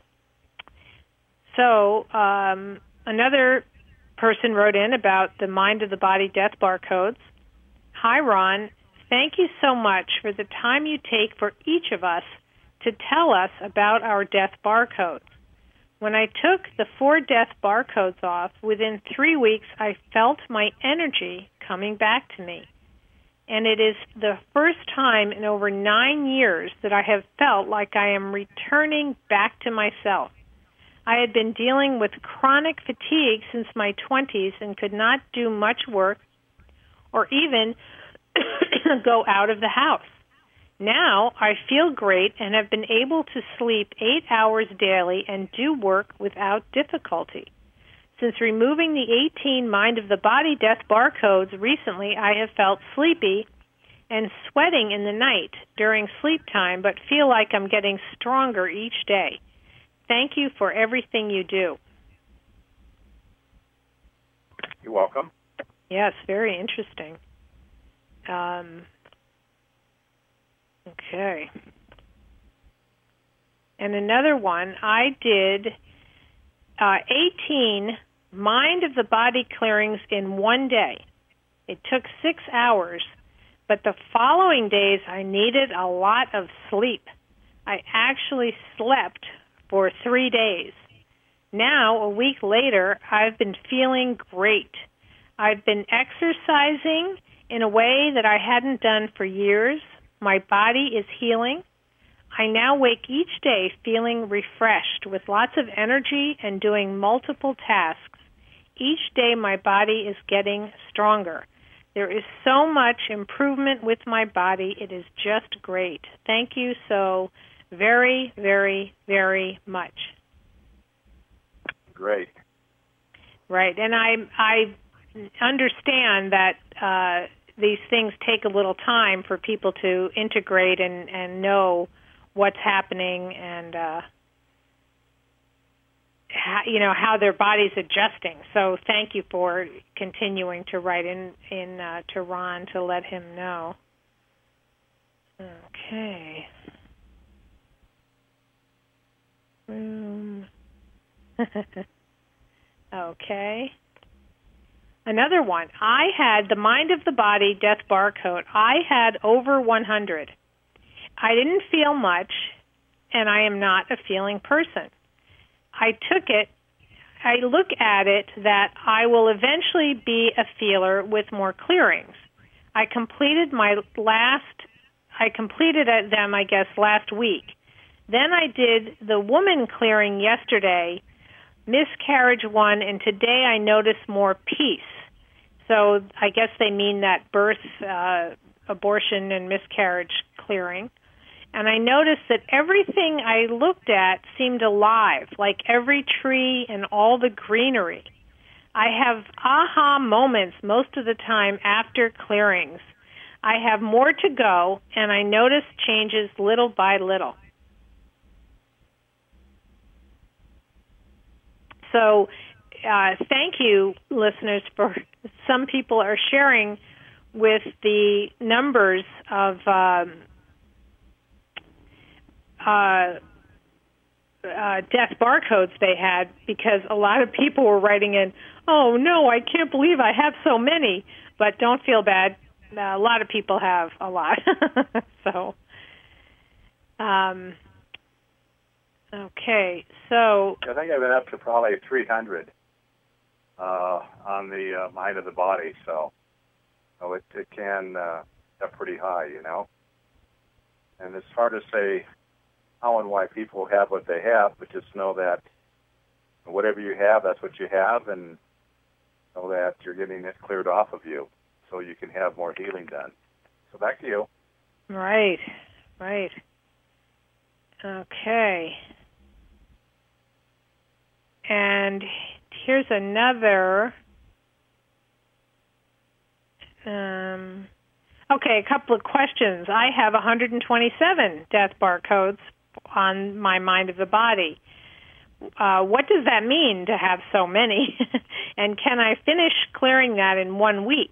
So another person wrote in about the mind of the body death barcodes. Hi, Ron. Thank you so much for the time you take for each of us to tell us about our death barcodes. When I took the 4 death barcodes off, within 3 weeks I felt my energy coming back to me. And it is the first time in over 9 years that I have felt like I am returning back to myself. I had been dealing with chronic fatigue since my 20s and could not do much work or even go out of the house. Now I feel great and have been able to sleep 8 hours daily and do work without difficulty. Since removing the 18 mind of the body death barcodes recently, I have felt sleepy and sweating in the night during sleep time, but feel like I'm getting stronger each day. Thank you for everything you do. You're welcome. Yes, very interesting. Okay. And another one, I did 18 mind of the body clearings in 1 day. It took 6 hours, but the following days I needed a lot of sleep. I actually slept for 3 days. Now, a week later, I've been feeling great. I've been exercising in a way that I hadn't done for years. My body is healing. I now wake each day feeling refreshed with lots of energy and doing multiple tasks. Each day my body is getting stronger. There is so much improvement with my body. It is just great. Thank you so very, very, very much. Great. Right, and I understand that these things take a little time for people to integrate and know what's happening and how their body's adjusting. So thank you for continuing to write in to Ron to let him know. Okay. Okay. Another one. I had the mind of the body death barcode. I had over 100. I didn't feel much, and I am not a feeling person. I look at it that I will eventually be a feeler with more clearings. I completed them, I guess, last week. Then I did the woman clearing yesterday, miscarriage one, and today I noticed more peace. So I guess they mean that birth, abortion, and miscarriage clearing. And I noticed that everything I looked at seemed alive, like every tree and all the greenery. I have aha moments most of the time after clearings. I have more to go, and I notice changes little by little. So thank you, listeners, for some people are sharing with the numbers of death barcodes they had, because a lot of people were writing in, oh, no, I can't believe I have so many. But don't feel bad. A lot of people have a lot. So, okay, so... I think I've been up to probably 300 on the mind of the body, so it can get pretty high, you know. And it's hard to say how and why people have what they have, but just know that whatever you have, that's what you have, and know that you're getting it cleared off of you so you can have more healing done. So back to you. Right. Okay. And here's another... okay, a couple of questions. I have 127 death barcodes on my mind of the body. What does that mean to have so many? And can I finish clearing that in 1 week?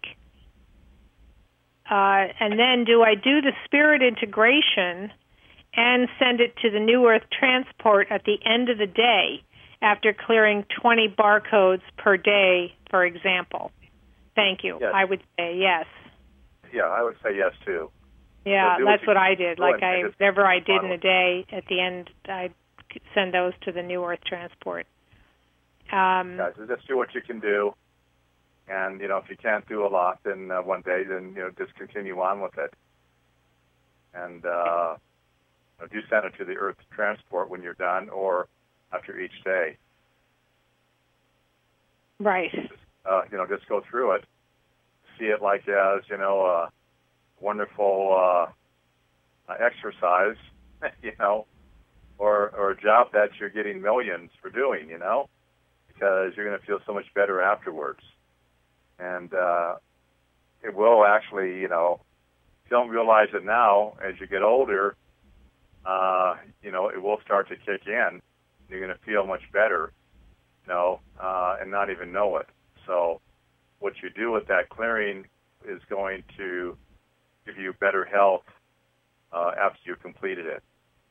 And then do I do the spirit integration and send it to the New Earth transport at the end of the day after clearing 20 barcodes per day, for example? Thank you. Yes. I would say yes. Yeah, I would say yes, too. Yeah, that's what I did. Like whatever I did in a day, at the end, I'd send those to the New Earth transport. Yeah, so just do what you can do. And, you know, if you can't do a lot, then one day, then, you know, just continue on with it. And do send it to the Earth transport when you're done or after each day. Right. Just go through it. See it like as, you know, a wonderful exercise, you know, or a job that you're getting millions for doing, you know, because you're going to feel so much better afterwards. And it will actually, you know, if you don't realize it now, as you get older, you know, it will start to kick in. You're going to feel much better, you know, and not even know it. So what you do with that clearing is going to give you better health after you've completed it.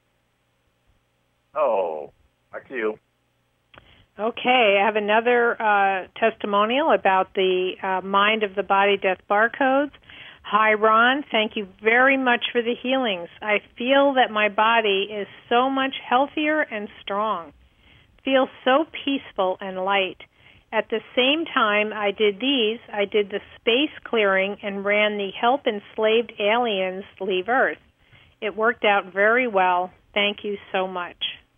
Oh, back to you. Okay, I have another testimonial about the mind of the body death barcodes. Hi, Ron. Thank you very much for the healings. I feel that my body is so much healthier and strong. Feel so peaceful and light. At the same time I did the space clearing and ran the Help Enslaved Aliens Leave Earth. It worked out very well. Thank you so much.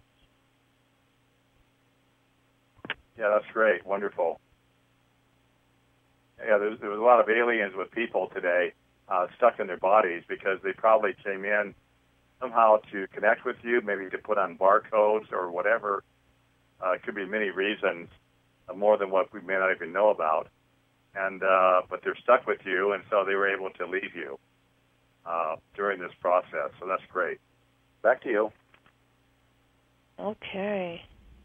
Yeah, that's great. Wonderful. Yeah, there was a lot of aliens with people today stuck in their bodies because they probably came in somehow to connect with you, maybe to put on barcodes or whatever. It could be many reasons, more than what we may not even know about. And but they're stuck with you, and so they were able to leave you during this process. So that's great. Back to you. Okay.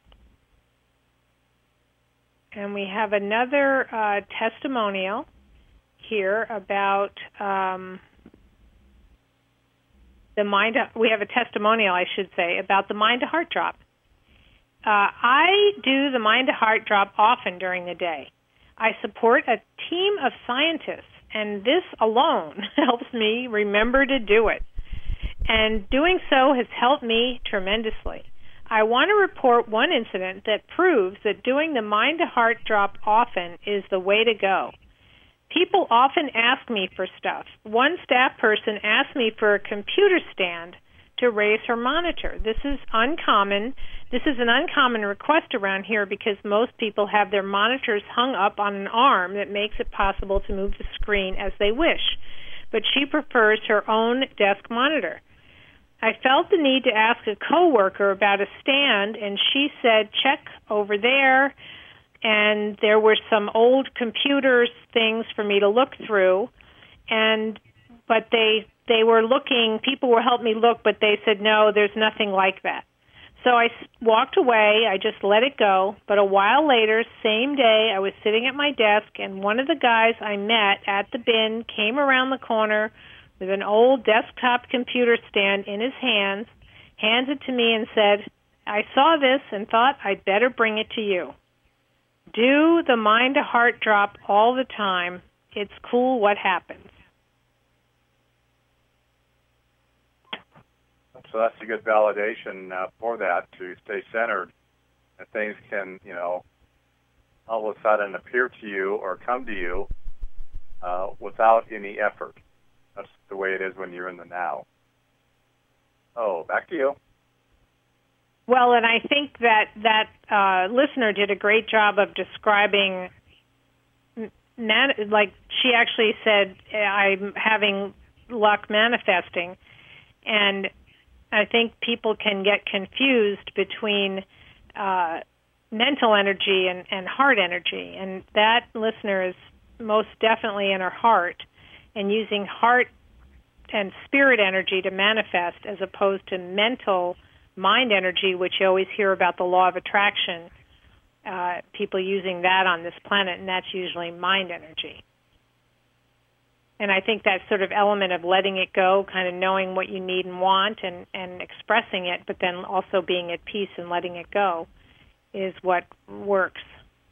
And we have another testimonial here about the mind. We have a testimonial, I should say, about the mind to heart drop. I do the mind to heart drop often during the day. I support a team of scientists, and this alone helps me remember to do it. and doing so has helped me tremendously. I want to report one incident that proves that doing the mind-to-heart drop often is the way to go. People often ask me for stuff. One staff person asked me for a computer stand to raise her monitor. This is uncommon. This is an uncommon request around here because most people have their monitors hung up on an arm that makes it possible to move the screen as they wish. But she prefers her own desk monitor. I felt the need to ask a coworker about a stand, and she said, check over there. And there were some old computer things for me to look through, but they were looking, people were helping me look, but they said, no, there's nothing like that. So I walked away, I just let it go, but a while later, same day, I was sitting at my desk, and one of the guys I met at the bin came around the corner with an old desktop computer stand in his hands, hands it to me and said, I saw this and thought I'd better bring it to you. Do the mind-to-heart drop all the time. It's cool what happens. So that's a good validation for that, to stay centered. And things can, all of a sudden appear to you or come to you without any effort. That's the way it is when you're in the now. Oh, back to you. Well, and I think that listener did a great job of describing, like she actually said, I'm having luck manifesting. And I think people can get confused between mental energy and heart energy. And that listener is most definitely in her heart and using heart and spirit energy to manifest as opposed to mental mind energy, which you always hear about the law of attraction, people using that on this planet, and that's usually mind energy. And I think that sort of element of letting it go, kind of knowing what you need and want and expressing it, but then also being at peace and letting it go is what works.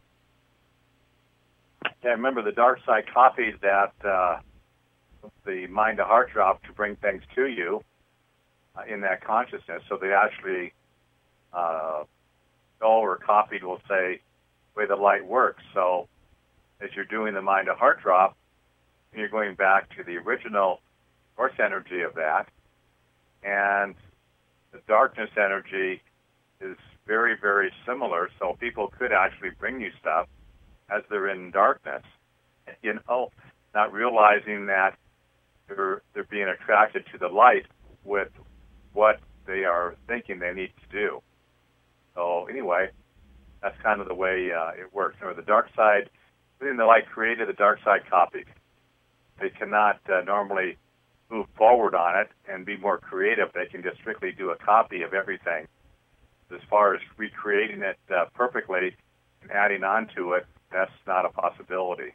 Yeah, remember the dark side copies that the mind-to-heart drop to bring things to you in that consciousness. So they actually stole or copied, will say, the way the light works. So as you're doing the mind-to-heart drop, you're going back to the original source energy of that. And the darkness energy is very, very similar. So people could actually bring you stuff as they're in darkness, not realizing that they're being attracted to the light with what they are thinking they need to do. So anyway, that's kind of the way it works. Or the dark side, within the light created, the dark side copied. They cannot normally move forward on it and be more creative. They can just strictly do a copy of everything. As far as recreating it perfectly and adding on to it, that's not a possibility.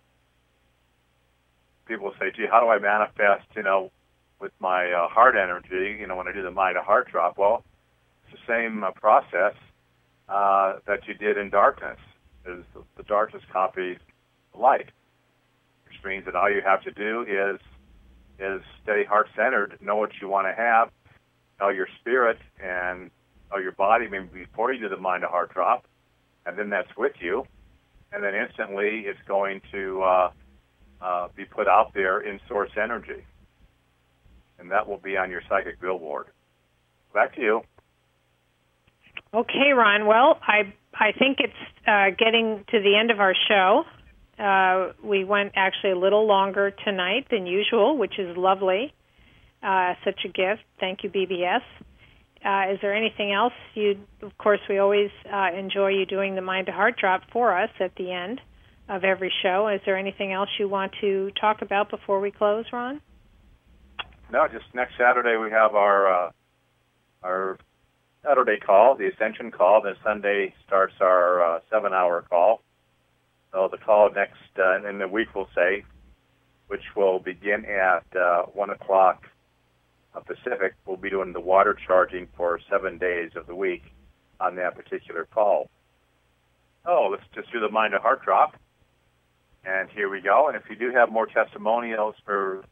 People say, gee, how do I manifest, with my heart energy, when I do the mind-to-heart drop? Well, it's the same process that you did in darkness. The darkness copies the light, which means that all you have to do is stay heart-centered, know what you want to have, know your spirit and know your body maybe before you do the mind-to-heart drop, and then that's with you, and then instantly it's going to be put out there in source energy, and that will be on your psychic billboard. Back to you. Okay, Ron. Well, I think it's getting to the end of our show. We went actually a little longer tonight than usual, which is lovely. Such a gift. Thank you, BBS. Is there anything else? Of course, we always enjoy you doing the mind-to-heart drop for us at the end of every show. Is there anything else you want to talk about before we close, Ron? No, just next Saturday we have our Saturday call, the Ascension call. Then Sunday starts our 7-hour call. So the call next in the week, we'll say, which will begin at 1 o'clock Pacific. We'll be doing the water charging for 7 days of the week on that particular call. Oh, let's just do the mind-to-heart drop. And here we go. And if you do have more testimonials for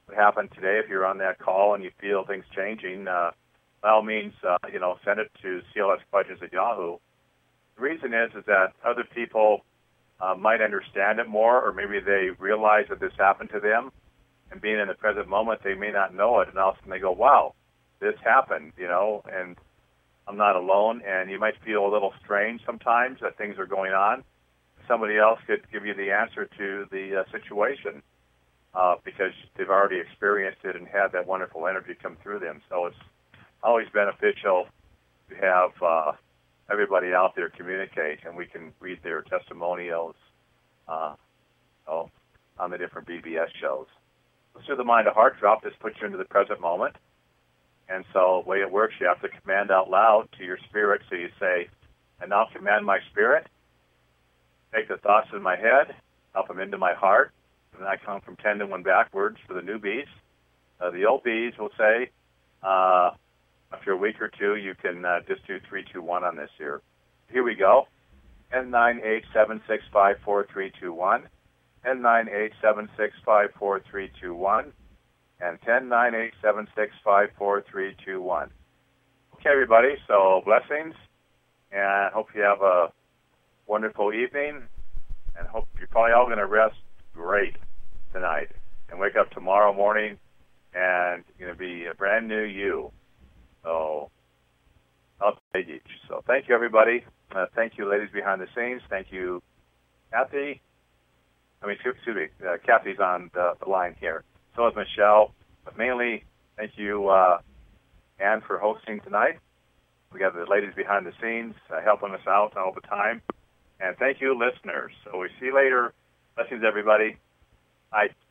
what happened today. If you're on that call and you feel things changing, by all means, send it to clsquestions@yahoo. The reason is that other people might understand it more, or maybe they realize that this happened to them, and being in the present moment, they may not know it, and all of a sudden they go, wow, this happened, and I'm not alone. And you might feel a little strange sometimes that things are going on. Somebody else could give you the answer to the situation because they've already experienced it and had that wonderful energy come through them. So it's always beneficial to have everybody out there communicate, and we can read their testimonials on the different BBS shows. Let's do the Mind to Heart Drop. This puts you into the present moment. And so the way it works, you have to command out loud to your spirit. So you say, and now command my spirit, take the thoughts in my head, up them into my heart, and then I count from 10 to 1 backwards for the newbies. The old bees will say, after a week or two, you can just do 3, 2, 1 on this here. Here we go. N987654321, N987654321, and 109876543321. Okay, everybody, so blessings, and hope you have a wonderful evening, and hope you're probably all going to rest great tonight and wake up tomorrow morning, and you're going to be a brand new you. So I'll take each. So thank you, everybody. Thank you, ladies behind the scenes. Thank you, Kathy. Kathy's on the line here. So is Michelle. But mainly, thank you, Ann, for hosting tonight. We got the ladies behind the scenes helping us out all the time. And thank you, listeners. So we see you later. Blessings, everybody. Bye.